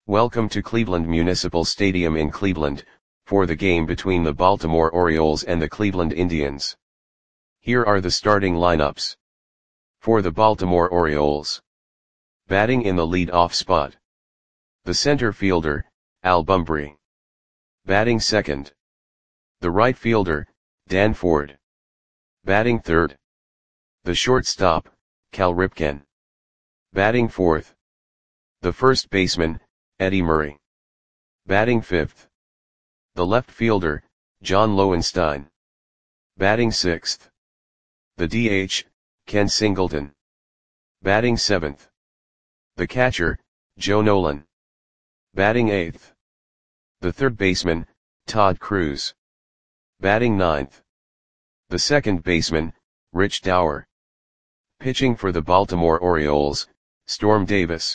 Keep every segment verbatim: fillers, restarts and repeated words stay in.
Welcome to Cleveland Municipal Stadium in Cleveland, for the game between the Baltimore Orioles and the Cleveland Indians. Here are the starting lineups. For the Baltimore Orioles. Batting in the lead-off spot. The center fielder, Al Bumbry. Batting second. The right fielder, Dan Ford. Batting third. The shortstop, Cal Ripken. Batting fourth. The first baseman, Eddie Murray. Batting fifth. The left fielder, John Lowenstein. Batting sixth. The D H, Ken Singleton. Batting seventh. The catcher, Joe Nolan. Batting eighth. The third baseman, Todd Cruz. Batting ninth. The second baseman, Rich Dauer. Pitching for the Baltimore Orioles, Storm Davis.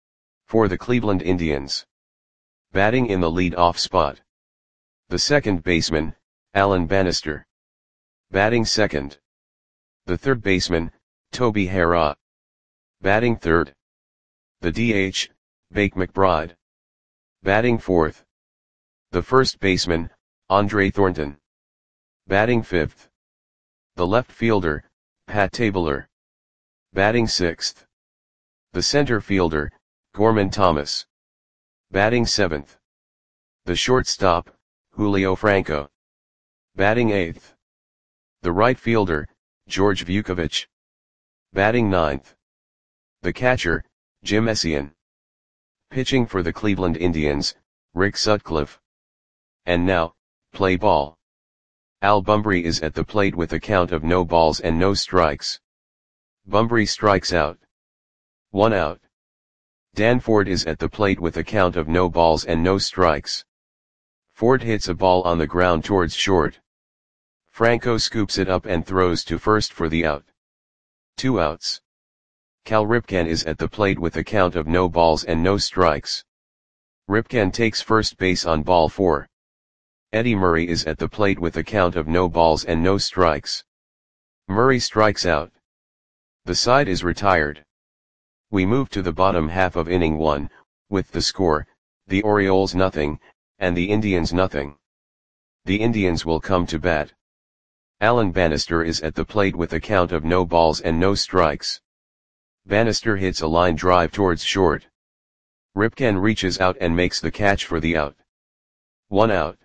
For the Cleveland Indians. Batting in the lead-off spot. The second baseman, Alan Bannister. Batting second. The third baseman, Toby Harrah. Batting third. The D H, Bake McBride. Batting fourth. The first baseman, Andre Thornton. Batting fifth. The left fielder, Pat Tabler. Batting sixth. The center fielder, Gorman Thomas. Batting seventh. The shortstop, Julio Franco. Batting eighth. The right fielder, George Vukovich. Batting ninth. The catcher, Jim Essien. Pitching for the Cleveland Indians, Rick Sutcliffe. And now, play ball. Al Bumbry is at the plate with a count of no balls and no strikes. Bumbry strikes out. One out. Dan Ford is at the plate with a count of no balls and no strikes. Ford hits a ball on the ground towards short. Franco scoops it up and throws to first for the out. Two outs. Cal Ripken is at the plate with a count of no balls and no strikes. Ripken takes first base on ball four. Eddie Murray is at the plate with a count of no balls and no strikes. Murray strikes out. The side is retired. We move to the bottom half of inning one, with the score, the Orioles nothing, and the Indians nothing. The Indians will come to bat. Alan Bannister is at the plate with a count of no balls and no strikes. Bannister hits a line drive towards short. Ripken reaches out and makes the catch for the out. One out.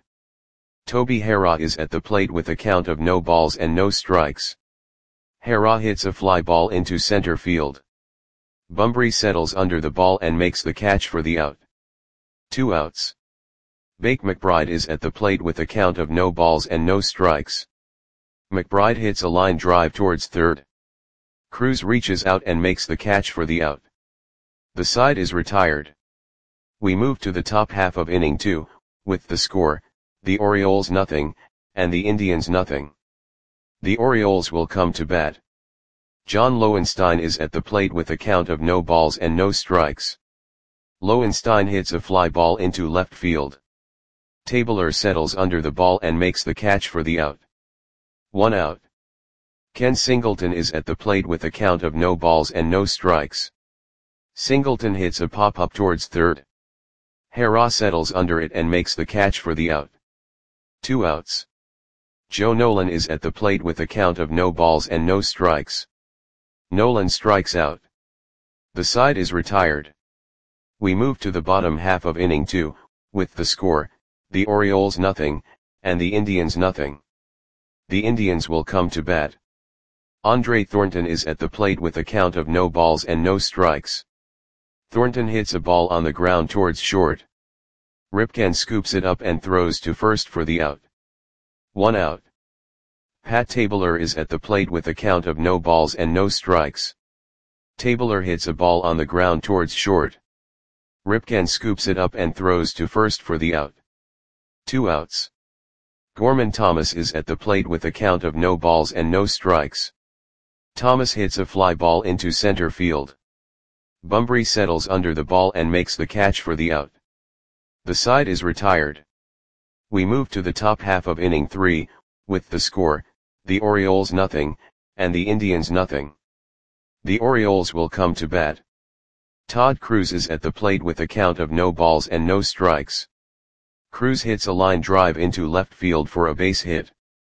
Toby Harrah is at the plate with a count of no balls and no strikes. Harrah hits a fly ball into center field. Bumbry settles under the ball and makes the catch for the out. Two outs. Bake McBride is at the plate with a count of no balls and no strikes. McBride hits a line drive towards third. Cruz reaches out and makes the catch for the out. The side is retired. We move to the top half of inning two, with the score, the Orioles nothing, and the Indians nothing. The Orioles will come to bat. John Lowenstein is at the plate with a count of no balls and no strikes. Lowenstein hits a fly ball into left field. Tabler settles under the ball and makes the catch for the out. One out. Ken Singleton is at the plate with a count of no balls and no strikes. Singleton hits a pop-up towards third. Harrah settles under it and makes the catch for the out. Two outs. Joe Nolan is at the plate with a count of no balls and no strikes. Nolan strikes out. The side is retired. We move to the bottom half of inning two, with the score, the Orioles nothing, and the Indians nothing. The Indians will come to bat. Andre Thornton is at the plate with a count of no balls and no strikes. Thornton hits a ball on the ground towards short. Ripken scoops it up and throws to first for the out. One out. Pat Tabler is at the plate with a count of no balls and no strikes. Tabler hits a ball on the ground towards short. Ripken scoops it up and throws to first for the out. Two outs. Gorman Thomas is at the plate with a count of no balls and no strikes. Thomas hits a fly ball into center field. Bumbry settles under the ball and makes the catch for the out. The side is retired. We move to the top half of inning three, with the score, the Orioles nothing, and the Indians nothing. The Orioles will come to bat. Todd Cruz is at the plate with a count of no balls and no strikes. Cruz hits a line drive into left field for a base hit.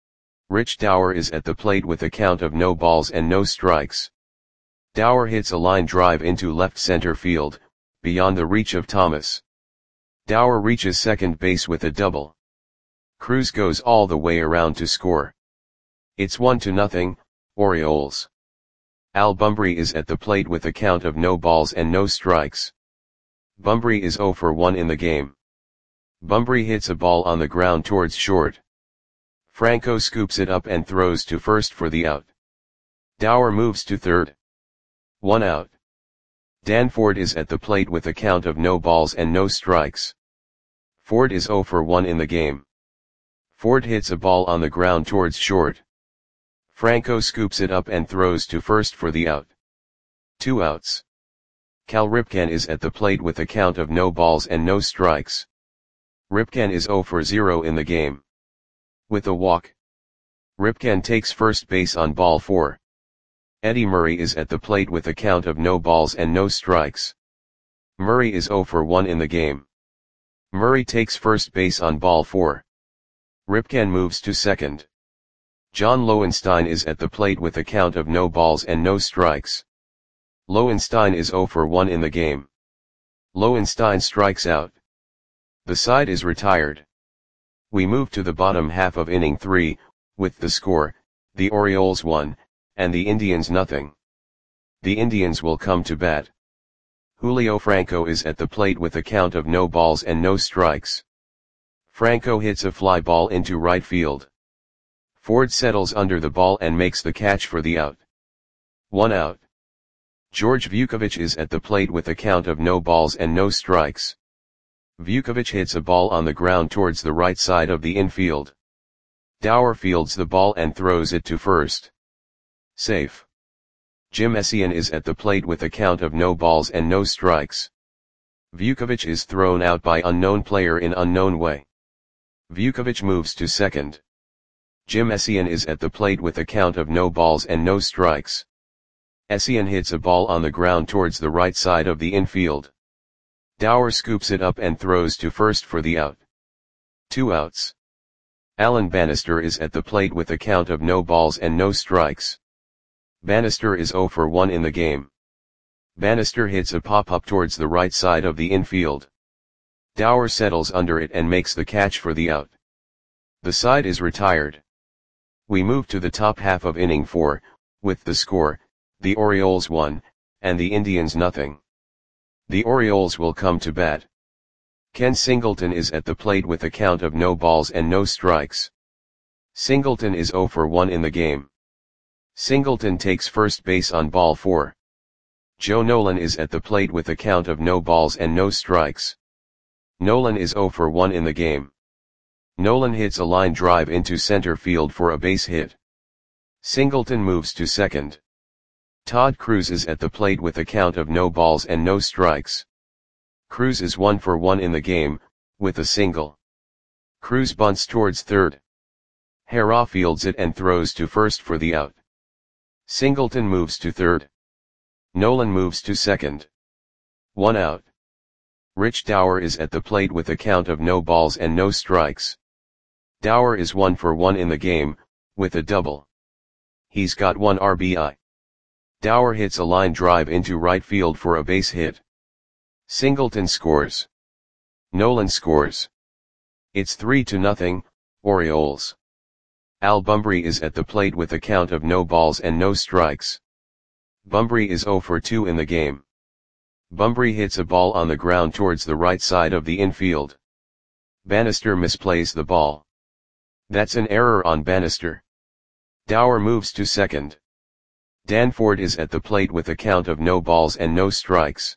Rich Dauer is at the plate with a count of no balls and no strikes. Dauer hits a line drive into left center field, beyond the reach of Thomas. Dauer reaches second base with a double. Cruz goes all the way around to score. It's one to nothing, Orioles. Al Bumbry is at the plate with a count of no balls and no strikes. Bumbry is oh for one in the game. Bumbry hits a ball on the ground towards short. Franco scoops it up and throws to first for the out. Dauer moves to third. One out. Dan Ford is at the plate with a count of no balls and no strikes. Ford is oh for one in the game. Ford hits a ball on the ground towards short. Franco scoops it up and throws to first for the out. Two outs. Cal Ripken is at the plate with a count of no balls and no strikes. Ripken is oh for zero in the game. With a walk. Ripken takes first base on ball four. Eddie Murray is at the plate with a count of no balls and no strikes. Murray is oh for one in the game. Murray takes first base on ball four. Ripken moves to second. John Lowenstein is at the plate with a count of no balls and no strikes. Lowenstein is oh for one in the game. Lowenstein strikes out. The side is retired. We move to the bottom half of inning three, with the score, the Orioles one, and the Indians nothing. The Indians will come to bat. Julio Franco is at the plate with a count of no balls and no strikes. Franco hits a fly ball into right field. Ford settles under the ball and makes the catch for the out. One out. George Vukovich is at the plate with a count of no balls and no strikes. Vukovich hits a ball on the ground towards the right side of the infield. Dauer fields the ball and throws it to first. Safe. Jim Essien is at the plate with a count of no balls and no strikes. Vukovich is thrown out by unknown player in unknown way. Vukovich moves to second. Jim Essien is at the plate with a count of no balls and no strikes. Essien hits a ball on the ground towards the right side of the infield. Dauer scoops it up and throws to first for the out. Two outs. Alan Bannister is at the plate with a count of no balls and no strikes. Bannister is oh for one in the game. Bannister hits a pop-up towards the right side of the infield. Dauer settles under it and makes the catch for the out. The side is retired. We move to the top half of inning four, with the score, the Orioles one, and the Indians nothing. The Orioles will come to bat. Ken Singleton is at the plate with a count of no balls and no strikes. Singleton is oh for one in the game. Singleton takes first base on ball four. Joe Nolan is at the plate with a count of no balls and no strikes. Nolan is oh for one in the game. Nolan hits a line drive into center field for a base hit. Singleton moves to second. Todd Cruz is at the plate with a count of no balls and no strikes. Cruz is one for one in the game, with a single. Cruz bunts towards third. Harrah fields it and throws to first for the out. Singleton moves to third. Nolan moves to second. One out. Rich Dauer is at the plate with a count of no balls and no strikes. Dauer is one for one in the game, with a double. He's got one R B I. Dauer hits a line drive into right field for a base hit. Singleton scores. Nolan scores. It's three to nothing, Orioles. Al Bumbry is at the plate with a count of no balls and no strikes. Bumbry is oh for two in the game. Bumbry hits a ball on the ground towards the right side of the infield. Bannister misplays the ball. That's an error on Bannister. Dauer moves to second. Dan Ford is at the plate with a count of no balls and no strikes.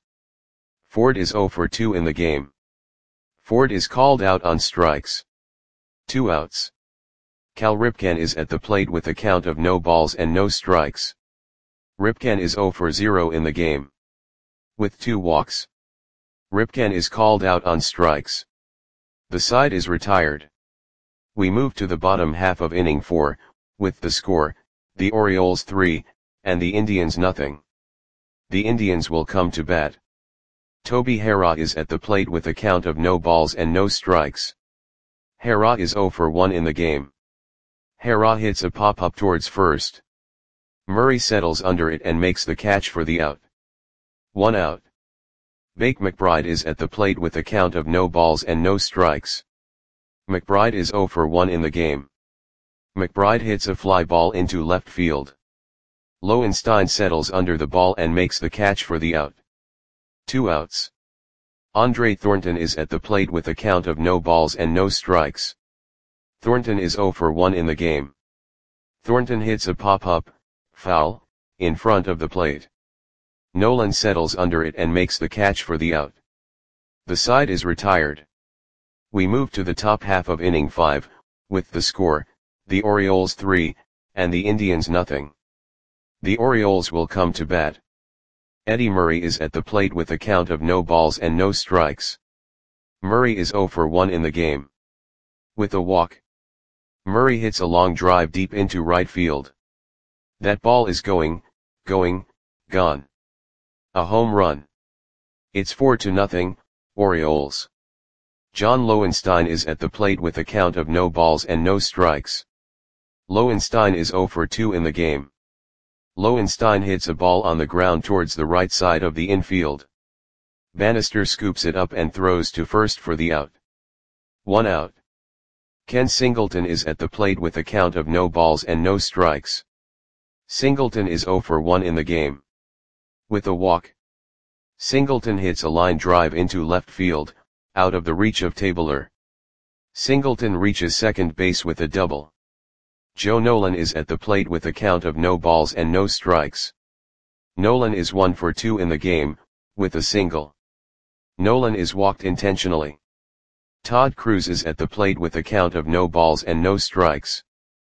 Ford is oh for two in the game. Ford is called out on strikes. Two outs. Cal Ripken is at the plate with a count of no balls and no strikes. Ripken is oh for zero in the game. With two walks. Ripken is called out on strikes. The side is retired. We move to the bottom half of inning four, with the score, the Orioles three, and the Indians nothing. The Indians will come to bat. Toby Hara is at the plate with a count of no balls and no strikes. Hara is zero for one in the game. Hara hits a pop-up towards first. Murray settles under it and makes the catch for the out. One out. Bake McBride is at the plate with a count of no balls and no strikes. McBride is zero for one in the game. McBride hits a fly ball into left field. Lowenstein settles under the ball and makes the catch for the out. Two outs. Andre Thornton is at the plate with a count of no balls and no strikes. Thornton is zero for one in the game. Thornton hits a pop-up, foul, in front of the plate. Nolan settles under it and makes the catch for the out. The side is retired. We move to the top half of inning five, with the score, the Orioles three, and the Indians nothing. The Orioles will come to bat. Eddie Murray is at the plate with a count of no balls and no strikes. Murray is zero for one in the game. With a walk, Murray hits a long drive deep into right field. That ball is going, going, gone. A home run. It's four to nothing, Orioles. John Lowenstein is at the plate with a count of no balls and no strikes. Lowenstein is zero for two in the game. Lowenstein hits a ball on the ground towards the right side of the infield. Bannister scoops it up and throws to first for the out. One out. Ken Singleton is at the plate with a count of no balls and no strikes. Singleton is zero for one in the game. With a walk, Singleton hits a line drive into left field, out of the reach of Tabler. Singleton reaches second base with a double. Joe Nolan is at the plate with a count of no balls and no strikes. Nolan is one for two in the game, with a single. Nolan is walked intentionally. Todd Cruz is at the plate with a count of no balls and no strikes.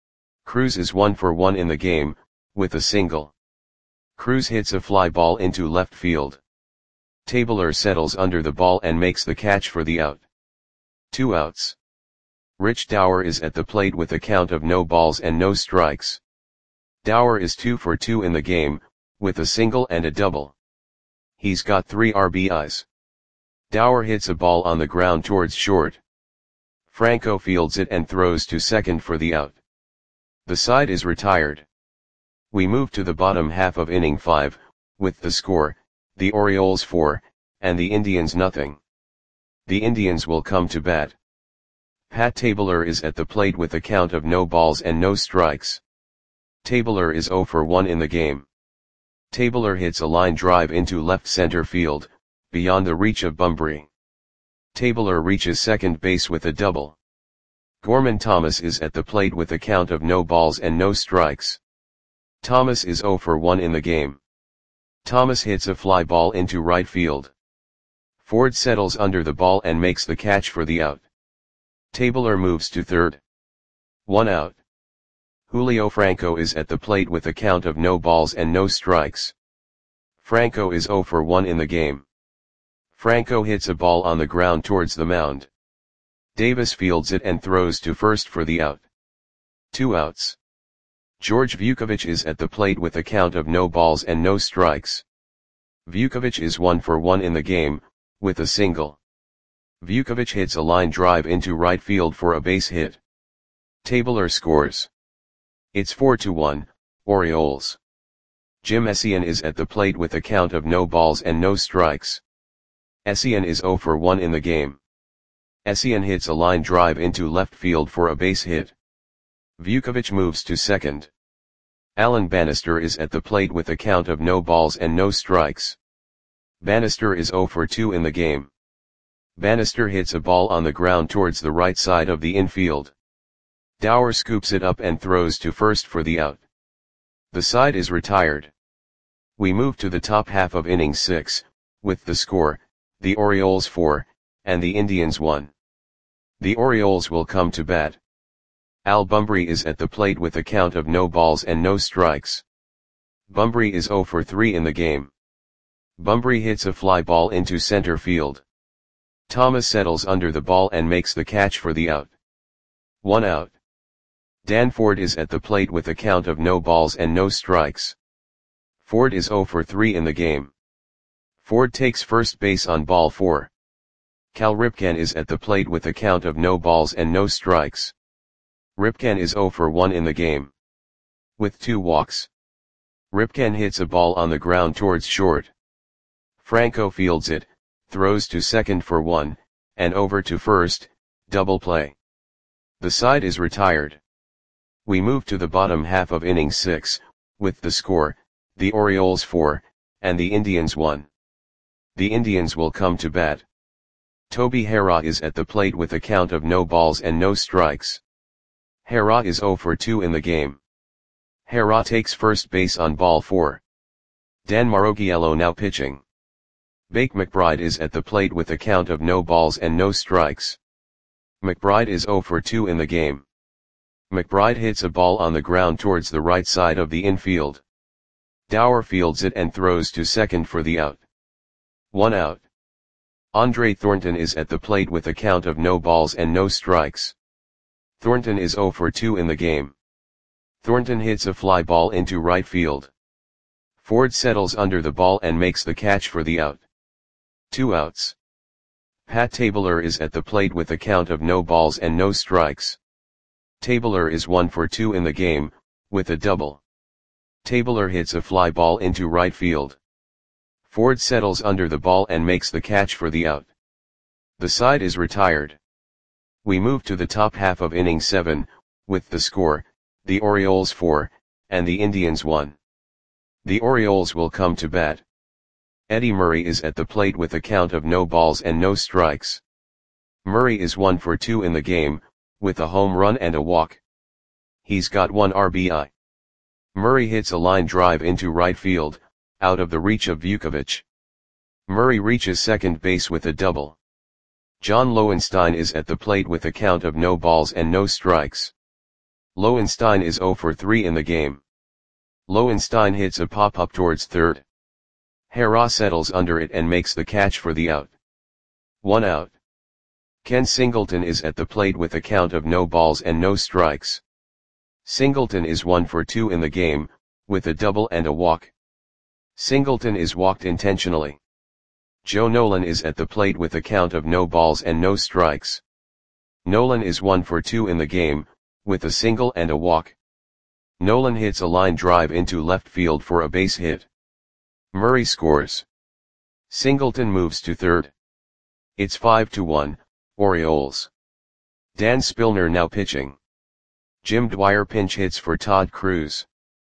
Cruz is one for one in the game, with a single. Cruz hits a fly ball into left field. Tabler settles under the ball and makes the catch for the out. Two outs. Rich Dower is at the plate with a count of no balls and no strikes. Dower is two for two in the game, with a single and a double. He's got three R B Is. Dower hits a ball on the ground towards short. Franco fields it and throws to second for the out. The side is retired. We move to the bottom half of inning five, with the score, the Orioles four, and the Indians nothing. The Indians will come to bat. Pat Tabler is at the plate with a count of no balls and no strikes. Tabler is zero for one in the game. Tabler hits a line drive into left center field, beyond the reach of Bumbry. Tabler reaches second base with a double. Gorman Thomas is at the plate with a count of no balls and no strikes. Thomas is zero for one in the game. Thomas hits a fly ball into right field. Ford settles under the ball and makes the catch for the out. Tabler moves to third. One out. Julio Franco is at the plate with a count of no balls and no strikes. Franco is zero for one in the game. Franco hits a ball on the ground towards the mound. Davis fields it and throws to first for the out. Two outs. George Vukovic is at the plate with a count of no balls and no strikes. Vukovic is one for one in the game, with a single. Vukovic hits a line drive into right field for a base hit. Tabler scores. It's four to one, Orioles. Jim Essien is at the plate with a count of no balls and no strikes. Essien is zero for one in the game. Essien hits a line drive into left field for a base hit. Vukovic moves to second. Alan Bannister is at the plate with a count of no balls and no strikes. Bannister is zero for two in the game. Bannister hits a ball on the ground towards the right side of the infield. Dower scoops it up and throws to first for the out. The side is retired. We move to the top half of inning six, with the score, the Orioles four, and the Indians one. The Orioles will come to bat. Al Bumbry is at the plate with a count of no balls and no strikes. Bumbry is zero for three in the game. Bumbry hits a fly ball into center field. Thomas settles under the ball and makes the catch for the out. One out. Dan Ford is at the plate with a count of no balls and no strikes. Ford is zero for three in the game. Ford takes first base on ball four. Cal Ripken is at the plate with a count of no balls and no strikes. Ripken is zero for one in the game. With two walks. Ripken hits a ball on the ground towards short. Franco fields it, throws to second for one, and over to first, double play. The side is retired. We move to the bottom half of inning six, with the score, the Orioles four, and the Indians one. The Indians will come to bat. Toby Harrah is at the plate with a count of no balls and no strikes. Harrah is zero for two in the game. Harrah takes first base on ball four. Dan Maroghiello now pitching. Bake McBride is at the plate with a count of no balls and no strikes. McBride is zero for two in the game. McBride hits a ball on the ground towards the right side of the infield. Dower fields it and throws to second for the out. One out. Andre Thornton is at the plate with a count of no balls and no strikes. Thornton is zero for two in the game. Thornton hits a fly ball into right field. Ford settles under the ball and makes the catch for the out. Two outs. Pat Tabler is at the plate with a count of no balls and no strikes. Tabler is one for two in the game, with a double. Tabler hits a fly ball into right field. Ford settles under the ball and makes the catch for the out. The side is retired. We move to the top half of inning seven, with the score, the Orioles four, and the Indians one. The Orioles will come to bat. Eddie Murray is at the plate with a count of no balls and no strikes. Murray is one for two in the game, with a home run and a walk. He's got one R B I. Murray hits a line drive into right field, out of the reach of Vukovich. Murray reaches second base with a double. John Lowenstein is at the plate with a count of no balls and no strikes. Lowenstein is zero for three in the game. Lowenstein hits a pop-up towards third. Harrah settles under it and makes the catch for the out. One out. Ken Singleton is at the plate with a count of no balls and no strikes. Singleton is one for two in the game, with a double and a walk. Singleton is walked intentionally. Joe Nolan is at the plate with a count of no balls and no strikes. Nolan is one for two in the game, with a single and a walk. Nolan hits a line drive into left field for a base hit. Murray scores. Singleton moves to third. It's five to one, Orioles. Dan Spillner now pitching. Jim Dwyer pinch hits for Todd Cruz.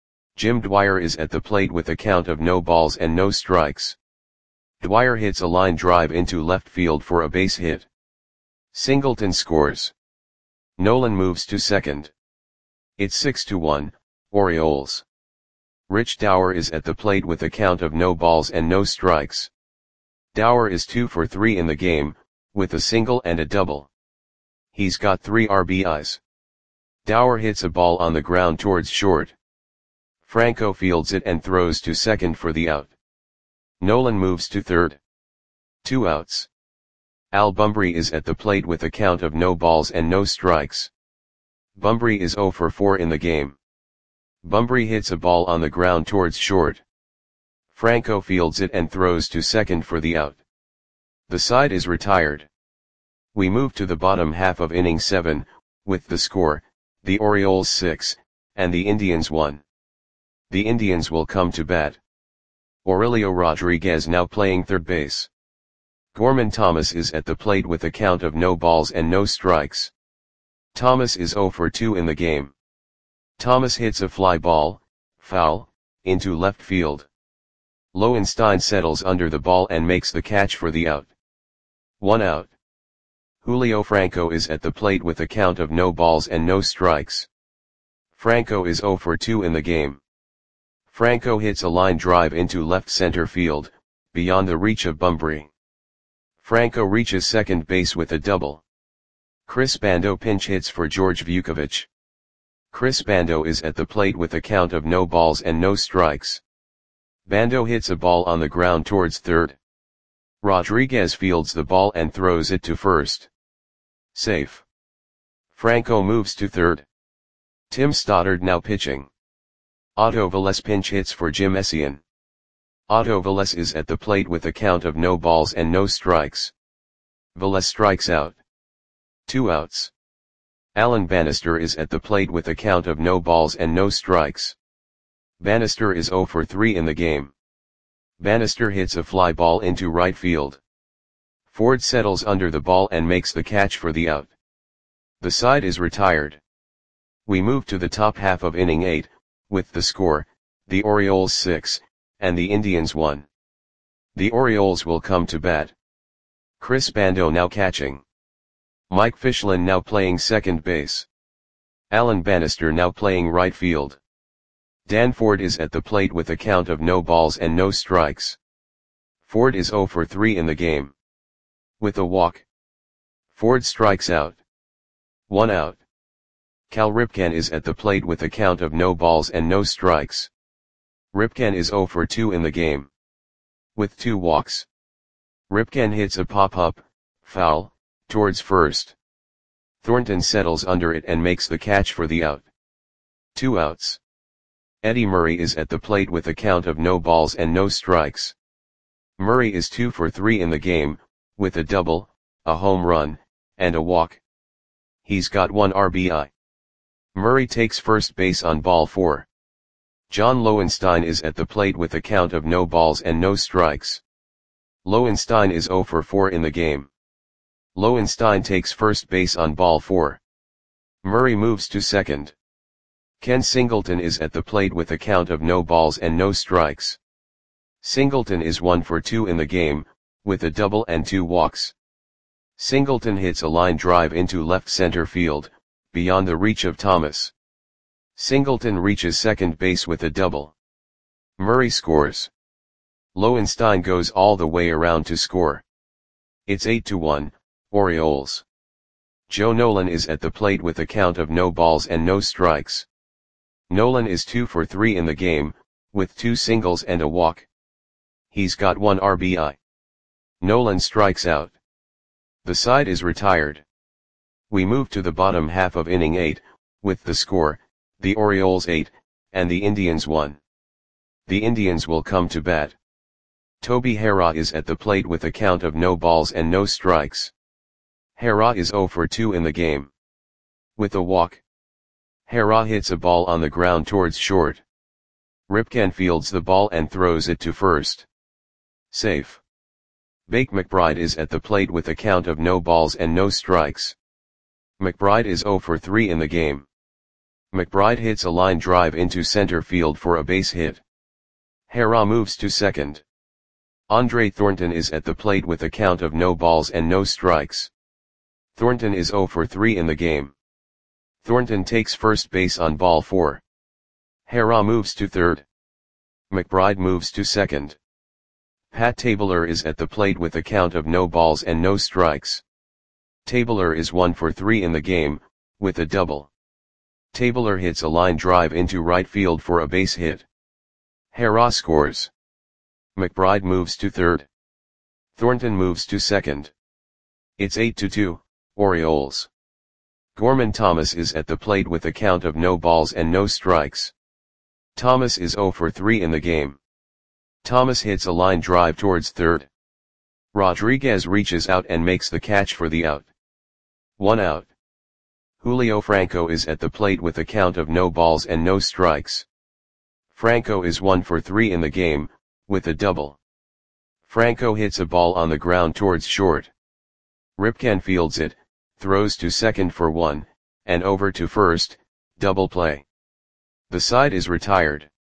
Jim Dwyer is at the plate with a count of no balls and no strikes. Dwyer hits a line drive into left field for a base hit. Singleton scores. Nolan moves to second. It's six to one, Orioles. Rich Dower is at the plate with a count of no balls and no strikes. Dower is two for three in the game, with a single and a double. He's got three R B Is. Dower hits a ball on the ground towards short. Franco fields it and throws to second for the out. Nolan moves to third. Two outs. Al Bumbry is at the plate with a count of no balls and no strikes. Bumbry is zero for four in the game. Bumbry hits a ball on the ground towards short. Franco fields it and throws to second for the out. The side is retired. We move to the bottom half of inning seven, with the score, the Orioles six, and the Indians one. The Indians will come to bat. Aurelio Rodriguez now playing third base. Gorman Thomas is at the plate with a count of no balls and no strikes. Thomas is zero for two in the game. Thomas hits a fly ball, foul, into left field. Lowenstein settles under the ball and makes the catch for the out. One out. Julio Franco is at the plate with a count of no balls and no strikes. Franco is zero for two in the game. Franco hits a line drive into left center field, beyond the reach of Bumbry. Franco reaches second base with a double. Chris Bando pinch hits for George Vukovich. Chris Bando is at the plate with a count of no balls and no strikes. Bando hits a ball on the ground towards third. Rodriguez fields the ball and throws it to first. Safe. Franco moves to third. Tim Stoddard now pitching. Otto Velez pinch hits for Jim Essien. Otto Velez is at the plate with a count of no balls and no strikes. Velez strikes out. Two outs. Alan Bannister is at the plate with a count of no balls and no strikes. Bannister is oh for three in the game. Bannister hits a fly ball into right field. Ford settles under the ball and makes the catch for the out. The side is retired. We move to the top half of inning eight, with the score, the Orioles six, and the Indians one. The Orioles will come to bat. Chris Bando now catching. Mike Fischlin now playing second base. Alan Bannister now playing right field. Dan Ford is at the plate with a count of no balls and no strikes. Ford is oh for three in the game. With a walk, Ford strikes out. One out. Cal Ripken is at the plate with a count of no balls and no strikes. Ripken is oh for two in the game. With two walks, Ripken hits a pop-up, foul, towards first. Thornton settles under it and makes the catch for the out. Two outs. Eddie Murray is at the plate with a count of no balls and no strikes. Murray is two for three in the game, with a double, a home run, and a walk. He's got one R B I. Murray takes first base on ball four. John Lowenstein is at the plate with a count of no balls and no strikes. Lowenstein is oh for four in the game. Lowenstein takes first base on ball four. Murray moves to second. Ken Singleton is at the plate with a count of no balls and no strikes. Singleton is one for two in the game, with a double and two walks. Singleton hits a line drive into left center field, beyond the reach of Thomas. Singleton reaches second base with a double. Murray scores. Lowenstein goes all the way around to score. It's eight to one, Orioles. Joe Nolan is at the plate with a count of no balls and no strikes. Nolan is two for three in the game, with two singles and a walk. He's got one R B I. Nolan strikes out. The side is retired. We move to the bottom half of inning eight, with the score, the Orioles eight, and the Indians one. The Indians will come to bat. Toby Harrah is at the plate with a count of no balls and no strikes. Harrah is oh for two in the game. With a walk, Harrah hits a ball on the ground towards short. Ripken fields the ball and throws it to first. Safe. Bake McBride is at the plate with a count of no balls and no strikes. McBride is oh for three in the game. McBride hits a line drive into center field for a base hit. Harrah moves to second. Andre Thornton is at the plate with a count of no balls and no strikes. Thornton is oh for three in the game. Thornton takes first base on ball four. Harrah moves to third. McBride moves to second. Pat Tabler is at the plate with a count of no balls and no strikes. Tabler is one for three in the game, with a double. Tabler hits a line drive into right field for a base hit. Harrah scores. McBride moves to third. Thornton moves to second. It's eight to two, Orioles. Gorman Thomas is at the plate with a count of no balls and no strikes. Thomas is oh for three in the game. Thomas hits a line drive towards third. Rodriguez reaches out and makes the catch for the out. One out. Julio Franco is at the plate with a count of no balls and no strikes. Franco is one for three in the game, with a double. Franco hits a ball on the ground towards short. Ripken fields it, throws to second for one, and over to first, double play. The side is retired.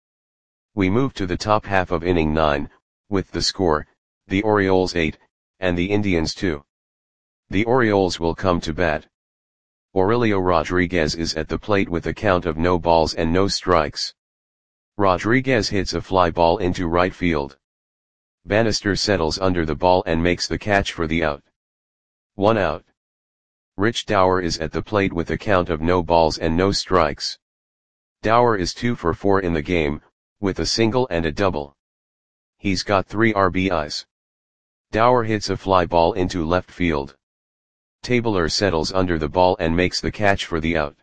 We move to the top half of inning nine, with the score, the Orioles eight, and the Indians two. The Orioles will come to bat. Aurelio Rodriguez is at the plate with a count of no balls and no strikes. Rodriguez hits a fly ball into right field. Bannister settles under the ball and makes the catch for the out. One out. Rich Dower is at the plate with a count of no balls and no strikes. Dower is two for four in the game, with a single and a double. He's got three R B Is. Dower hits a fly ball into left field. Tabler settles under the ball and makes the catch for the out.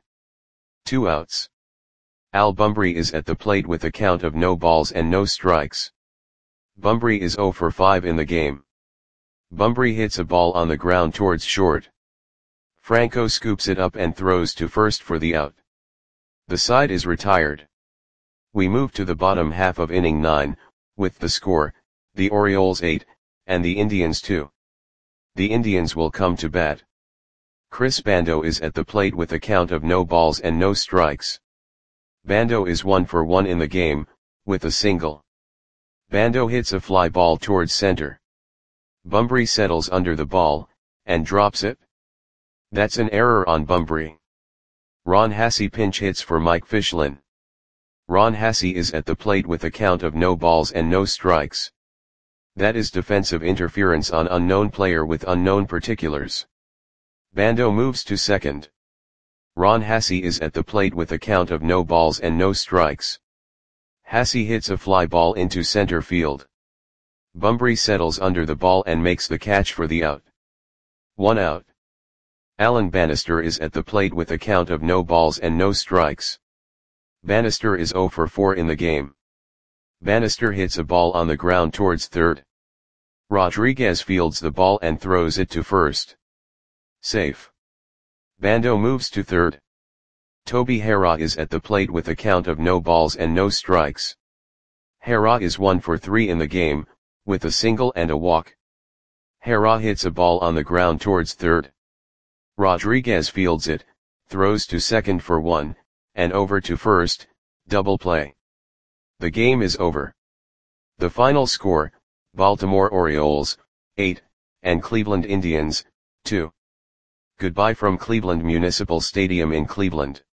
Two outs. Al Bumbry is at the plate with a count of no balls and no strikes. Bunbury is zero for five in the game. Bunbury hits a ball on the ground towards short. Franco scoops it up and throws to first for the out. The side is retired. We move to the bottom half of inning nine, with the score, the Orioles eight, and the Indians two. The Indians will come to bat. Chris Bando is at the plate with a count of no balls and no strikes. Bando is one for one in the game, with a single. Bando hits a fly ball towards center. Bunbury settles under the ball, and drops it. That's an error on Bunbury. Ron Hassey pinch hits for Mike Fichlin. Ron Hassey is at the plate with a count of no balls and no strikes. That is defensive interference on unknown player with unknown particulars. Bando moves to second. Ron Hassey is at the plate with a count of no balls and no strikes. Hassey hits a fly ball into center field. Bunbury settles under the ball and makes the catch for the out. One out. Alan Bannister is at the plate with a count of no balls and no strikes. Bannister is zero for four in the game. Bannister hits a ball on the ground towards third. Rodriguez fields the ball and throws it to first. Safe. Bando moves to third. Toby Harrah is at the plate with a count of no balls and no strikes. Harrah is one for three in the game, with a single and a walk. Harrah hits a ball on the ground towards third. Rodriguez fields it, throws to second for one, and over to first, double play. The game is over. The final score, Baltimore Orioles, eight, and Cleveland Indians, two. Goodbye from Cleveland Municipal Stadium in Cleveland.